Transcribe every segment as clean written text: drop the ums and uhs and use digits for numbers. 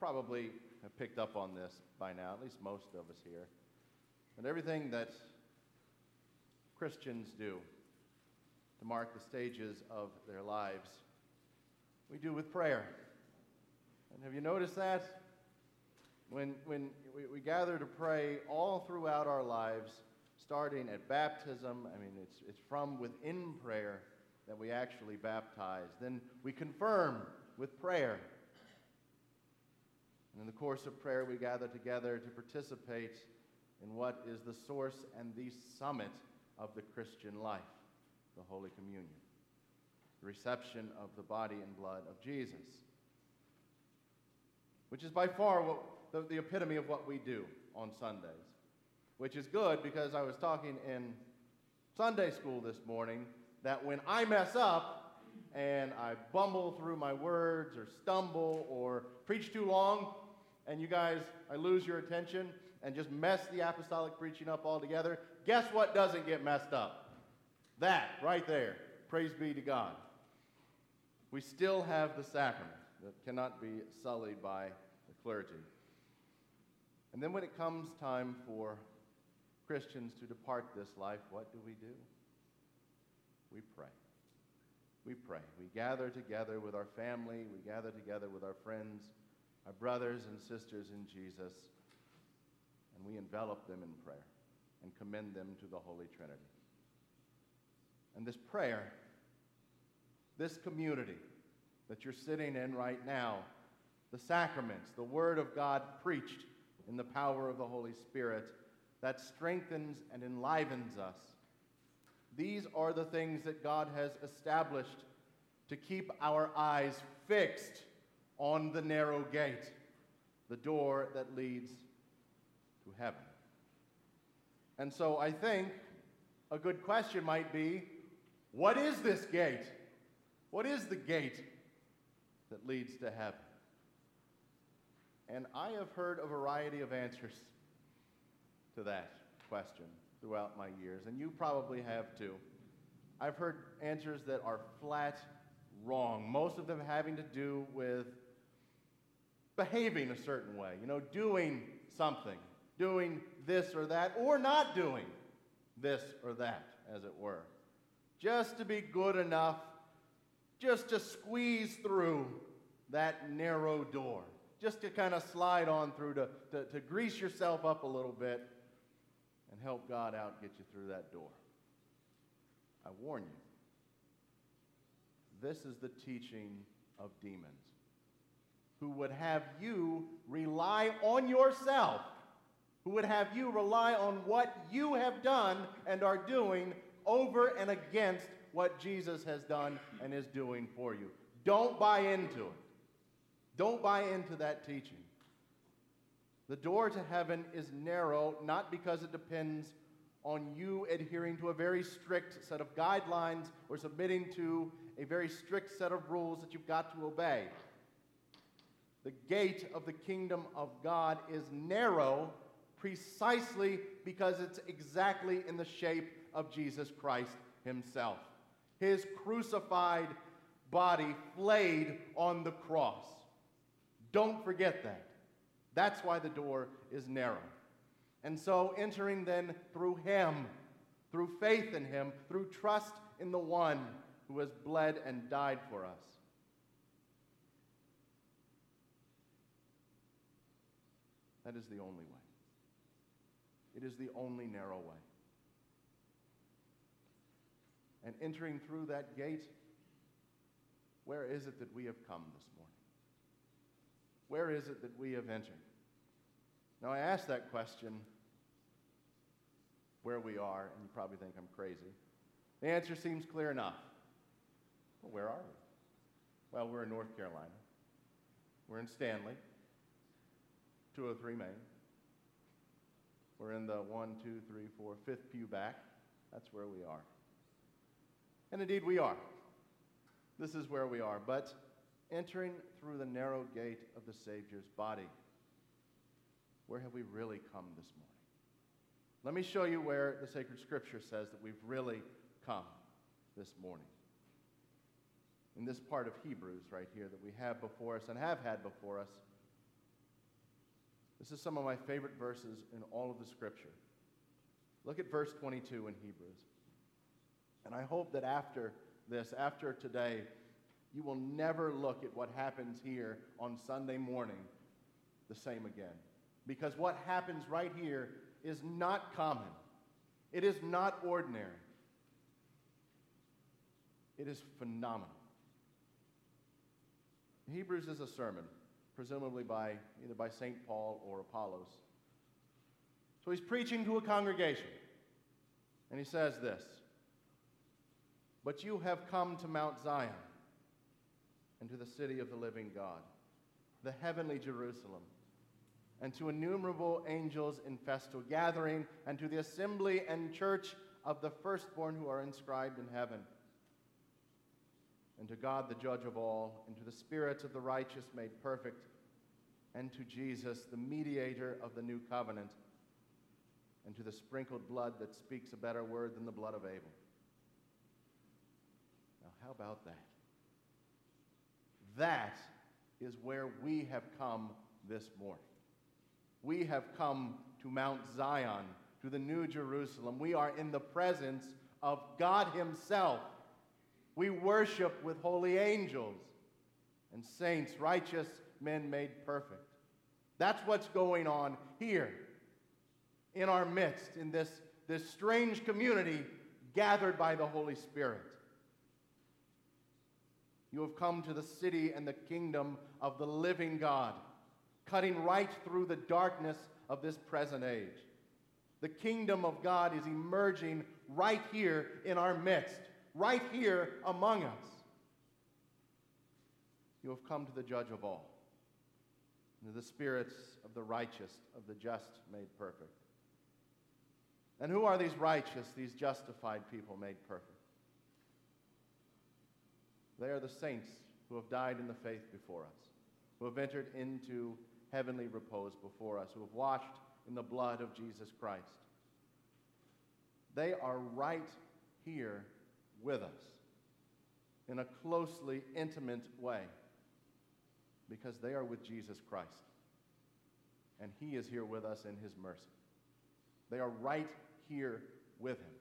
probably have picked up on this by now, at least most of us here. And everything that Christians do to mark the stages of their lives, we do with prayer. And have you noticed that? When we gather to pray all throughout our lives, starting at baptism, it's from within prayer that we actually baptize. Then we confirm with prayer. And in the course of prayer, we gather together to participate in what is the source and the summit of the Christian life, the Holy Communion, the reception of the body and blood of Jesus, which is by far the epitome of what we do on Sundays, which is good because I was talking in Sunday school this morning that when I mess up and I bumble through my words or stumble or preach too long, and you guys, I lose your attention and just mess the apostolic preaching up altogether, guess what doesn't get messed up? That right there. Praise be to God. We still have the sacrament that cannot be sullied by the clergy. And then when it comes time for Christians to depart this life, what do? We pray. We pray. We gather together with our family. We gather together with our friends, our brothers and sisters in Jesus, and we envelop them in prayer and commend them to the Holy Trinity. And this prayer, this community that you're sitting in right now, the sacraments, the Word of God preached in the power of the Holy Spirit, that strengthens and enlivens us. These are the things that God has established to keep our eyes fixed on the narrow gate, the door that leads to heaven. And so I think a good question might be, what is this gate? What is the gate that leads to heaven? And I have heard a variety of answers to that question throughout my years, and you probably have too. I've heard answers that are flat wrong, most of them having to do with behaving a certain way, doing something, doing this or that, or not doing this or that, as it were, just to be good enough, just to squeeze through that narrow door, just to kind of slide on through, to grease yourself up a little bit and help God out, get you through that door. I warn you, this is the teaching of demons, who would have you rely on yourself, who would have you rely on what you have done and are doing over and against what Jesus has done and is doing for you. Don't buy into it. Don't buy into that teaching. The door to heaven is narrow, not because it depends on you adhering to a very strict set of guidelines or submitting to a very strict set of rules that you've got to obey. The gate of the kingdom of God is narrow precisely because it's exactly in the shape of Jesus Christ himself. His crucified body flayed on the cross. Don't forget that. That's why the door is narrow. And so entering then through him, through faith in him, through trust in the one who has bled and died for us, that is the only way. It is the only narrow way. And entering through that gate, where is it that we have come this morning? Where is it that we have entered? Now, I ask that question where we are, and you probably think I'm crazy. The answer seems clear enough. Well, where are we? Well, we're in North Carolina. We're in Stanley, 203 Main. We're in the 1, 2, 3, 4, 5th pew back. That's where we are. And indeed we are. This is where we are. But entering through the narrow gate of the Savior's body, where have we really come this morning? Let me show you where the sacred scripture says that we've really come this morning. In this part of Hebrews right here that we have before us and have had before us, This is some of my favorite verses in all of the Scripture. Look at verse 22 in Hebrews. And I hope that after this, after today, you will never look at what happens here on Sunday morning the same again. Because what happens right here is not common. It is not ordinary. It is phenomenal. Hebrews is a sermon, presumably either by St. Paul or Apollos. So he's preaching to a congregation, and he says this, "But you have come to Mount Zion, and to the city of the living God, the heavenly Jerusalem, and to innumerable angels in festal gathering, and to the assembly and church of the firstborn who are inscribed in heaven, and to God the judge of all, and to the spirits of the righteous made perfect, and to Jesus, the mediator of the new covenant, and to the sprinkled blood that speaks a better word than the blood of Abel." Now, how about that? That is where we have come this morning. We have come to Mount Zion, to the New Jerusalem. We are in the presence of God Himself. We worship with holy angels and saints, righteous men made perfect. That's what's going on here in our midst, in this strange community gathered by the Holy Spirit. You have come to the city and the kingdom of the living God, cutting right through the darkness of this present age. The kingdom of God is emerging right here in our midst, right here among us. You have come to the judge of all, and to the spirits of the righteous, of the just made perfect. And who are these righteous, these justified people made perfect? They are the saints who have died in the faith before us, who have entered into heavenly repose before us, who have washed in the blood of Jesus Christ. They are right here with us in a closely intimate way because they are with Jesus Christ, and He is here with us in His mercy. They are right here with Him.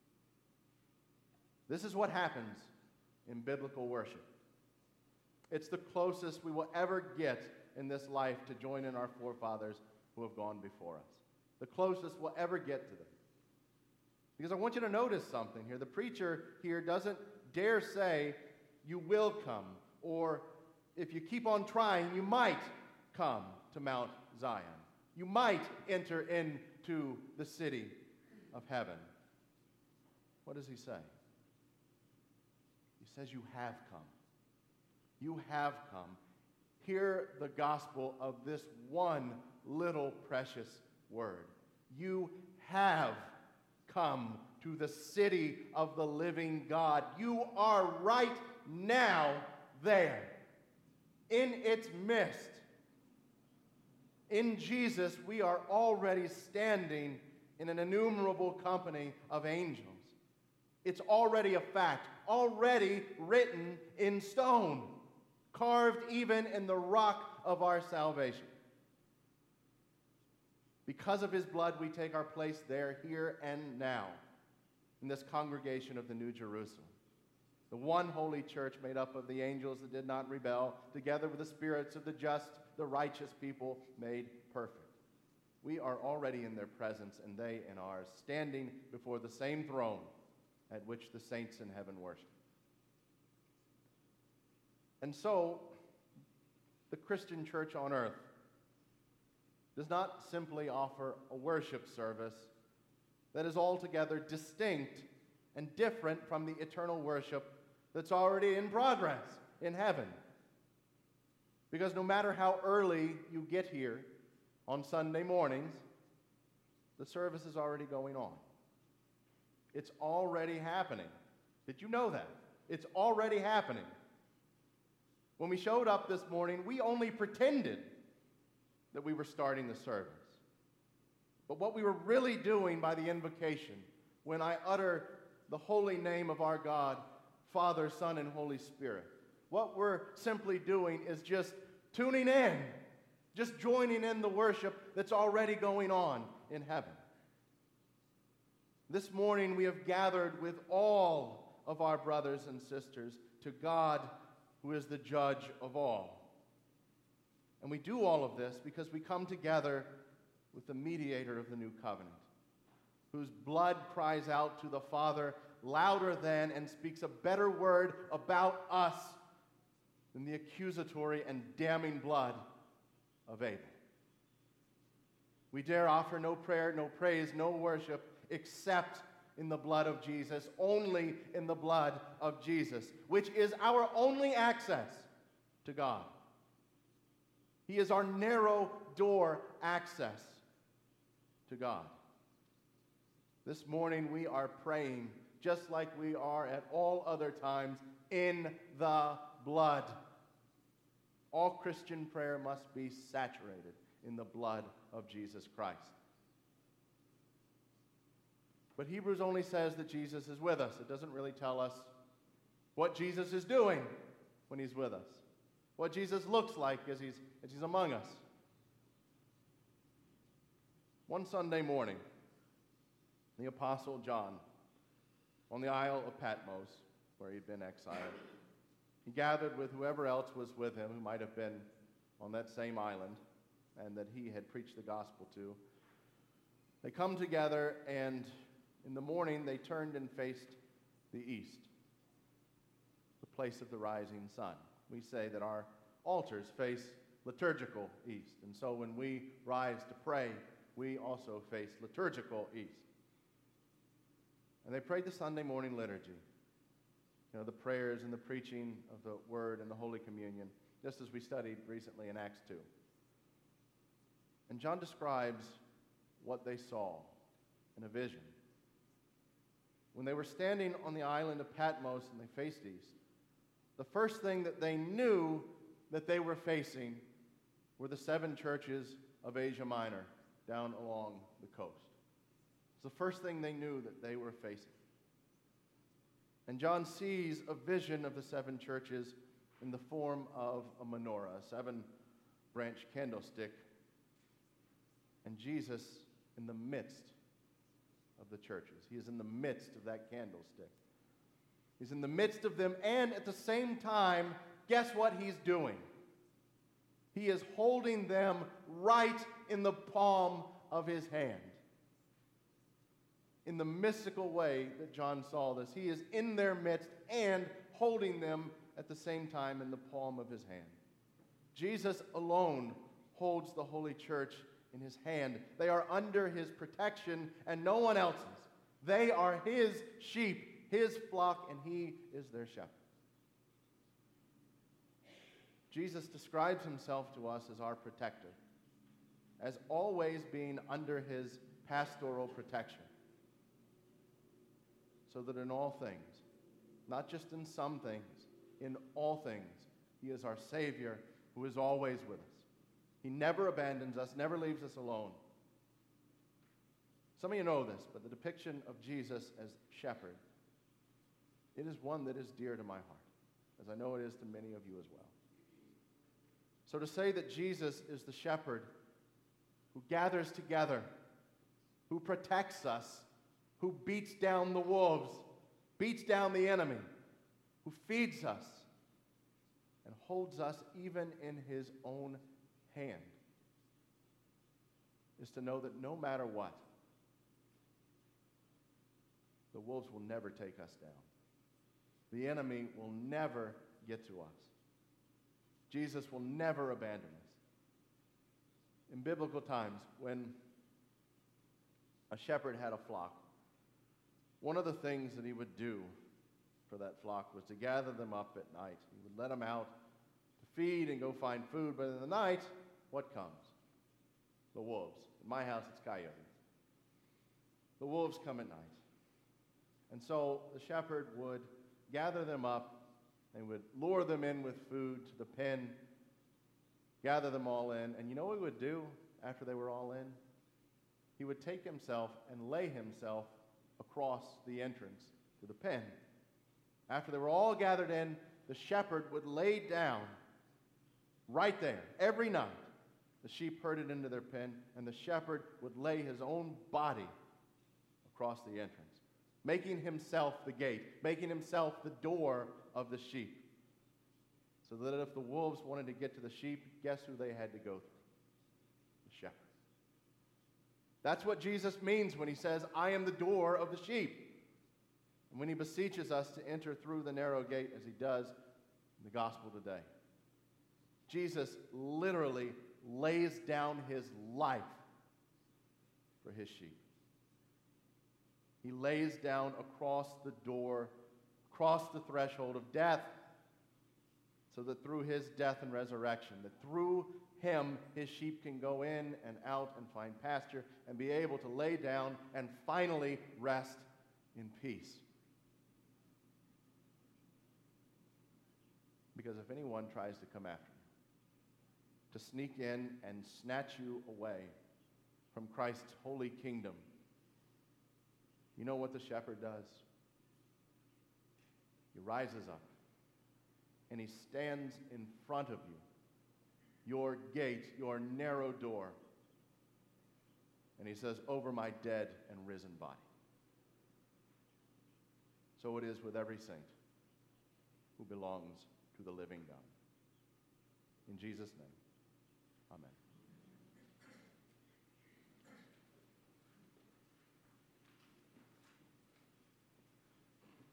This is what happens in biblical worship. It's the closest we will ever get in this life to join in our forefathers who have gone before us. The closest we'll ever get to them. Because I want you to notice something here. The preacher here doesn't dare say, you will come, or if you keep on trying, you might come to Mount Zion. You might enter into the city of heaven. What does he say? He says, you have come. You have come. Hear the gospel of this one little precious word. You have come to the city of the living God. You are right now there, in its midst. In Jesus, we are already standing in an innumerable company of angels. It's already a fact, already written in stone, carved even in the rock of our salvation. Because of His blood, we take our place there, here and now, in this congregation of the New Jerusalem. The one holy church made up of the angels that did not rebel, together with the spirits of the just, the righteous people made perfect. We are already in their presence, and they in ours, standing before the same throne at which the saints in heaven worship. And so, the Christian church on earth does not simply offer a worship service that is altogether distinct and different from the eternal worship that's already in progress in heaven. Because no matter how early you get here on Sunday mornings, the service is already going on. It's already happening. Did you know that? It's already happening. When we showed up this morning, we only pretended that we were starting the service. But what we were really doing by the invocation, when I utter the holy name of our God, Father, Son, and Holy Spirit, what we're simply doing is just tuning in, just joining in the worship that's already going on in heaven. This morning we have gathered with all of our brothers and sisters to God, who is the judge of all. And we do all of this because we come together with the mediator of the new covenant, whose blood cries out to the Father louder than and speaks a better word about us than the accusatory and damning blood of Abel. We dare offer no prayer, no praise, no worship, except in the blood of Jesus, only in the blood of Jesus, which is our only access to God. He is our narrow door access to God. This morning we are praying, just like we are at all other times, in the blood. All Christian prayer must be saturated in the blood of Jesus Christ. But Hebrews only says that Jesus is with us. It doesn't really tell us what Jesus is doing when he's with us, what Jesus looks like as he's among us. One Sunday morning, the Apostle John, on the Isle of Patmos, where he'd been exiled, he gathered with whoever else was with him who might have been on that same island and that he had preached the gospel to. They come together, and in the morning they turned and faced the east, the place of the rising sun. We say that our altars face liturgical east, and so when we rise to pray, we also face liturgical east. And they prayed the Sunday morning liturgy, the prayers and the preaching of the Word and the Holy Communion, just as we studied recently in Acts 2. And John describes what they saw in a vision. When they were standing on the island of Patmos and they faced east, the first thing that they knew that they were facing were the 7 churches of Asia Minor down along the coast. It's the first thing they knew that they were facing. And John sees a vision of the 7 churches in the form of a menorah, a 7-branch candlestick, and Jesus in the midst of the churches. He is in the midst of that candlestick. He's in the midst of them, and at the same time, guess what he's doing? He is holding them right in the palm of his hand. In the mystical way that John saw this, he is in their midst and holding them at the same time in the palm of his hand. Jesus alone holds the Holy Church in his hand. They are under his protection and no one else's. They are his sheep, his flock, and he is their shepherd. Jesus describes himself to us as our protector, as always being under his pastoral protection. So that in all things, not just in some things, in all things, he is our Savior who is always with us. He never abandons us, never leaves us alone. Some of you know this, but the depiction of Jesus as shepherd, it is one that is dear to my heart, as I know it is to many of you as well. So to say that Jesus is the shepherd who gathers together, who protects us, who beats down the wolves, beats down the enemy, who feeds us and holds us even in his own hand, is to know that no matter what, the wolves will never take us down. The enemy will never get to us. Jesus will never abandon us. In biblical times, when a shepherd had a flock, one of the things that he would do for that flock was to gather them up at night. He would let them out to feed and go find food, but in the night, what comes? The wolves. In my house, it's coyotes. The wolves come at night. And so the shepherd would gather them up and would lure them in with food to the pen, gather them all in, and you know what he would do after they were all in? He would take himself and lay himself across the entrance to the pen. After they were all gathered in, the shepherd would lay down right there every night the sheep herded into their pen, and the shepherd would lay his own body across the entrance, making himself the gate, making himself the door of the sheep, so that if the wolves wanted to get to the sheep, guess who they had to go through? The shepherd. That's what Jesus means when he says, I am the door of the sheep. And when he beseeches us to enter through the narrow gate, as he does in the gospel today, Jesus literally lays down his life for his sheep. He lays down across the door, across the threshold of death, so that through his death and resurrection, that through him, his sheep can go in and out and find pasture and be able to lay down and finally rest in peace. Because if anyone tries to come after you, to sneak in and snatch you away from Christ's holy kingdom, you know what the shepherd does? He rises up and he stands in front of you, your gate, your narrow door, and he says, over my dead and risen body. So it is with every saint who belongs to the living God. In Jesus' name, amen.